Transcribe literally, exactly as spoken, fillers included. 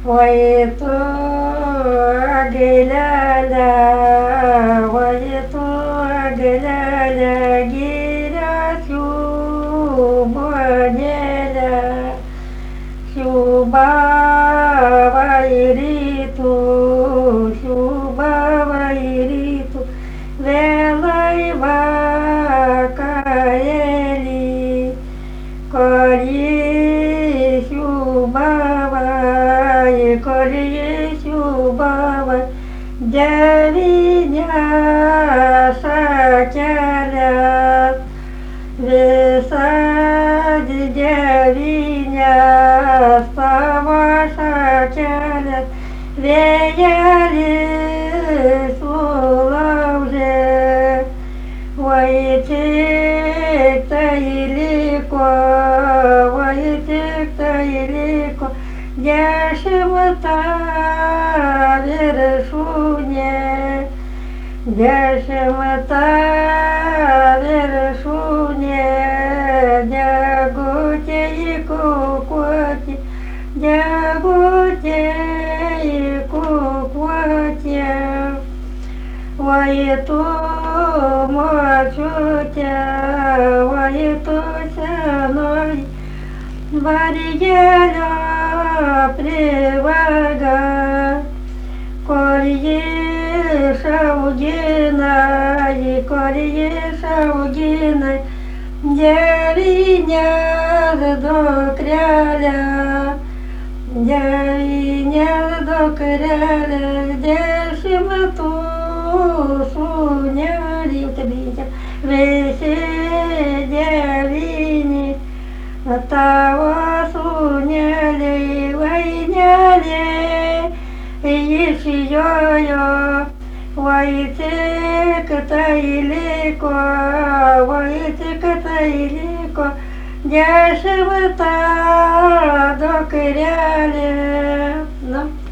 Ой, то геляля, ой, то геляля, гиря сюбонеля, сюбавайриту, сюбавайриту, велайва каели, кори сюбавай, кори сюбавай, девиня сакелят, висади девиня става сакелят, веяли сулавже, вайтик-то илико, вайтик-то илико, дешево-то вершуне, дешево-то вершуне, дягуте и кукоте, дягуте и кукоте, вайту мочуте, вайту сяной, варьеля привага, колье шаугина, и колье шаугина, девиня до кряля, девиня до кряля, дешевоту суняли, весе девини, того суняли, войняли, ищё-ё, вайтик-то илико, вайтик-то илико, дешево-то докряли. Ну.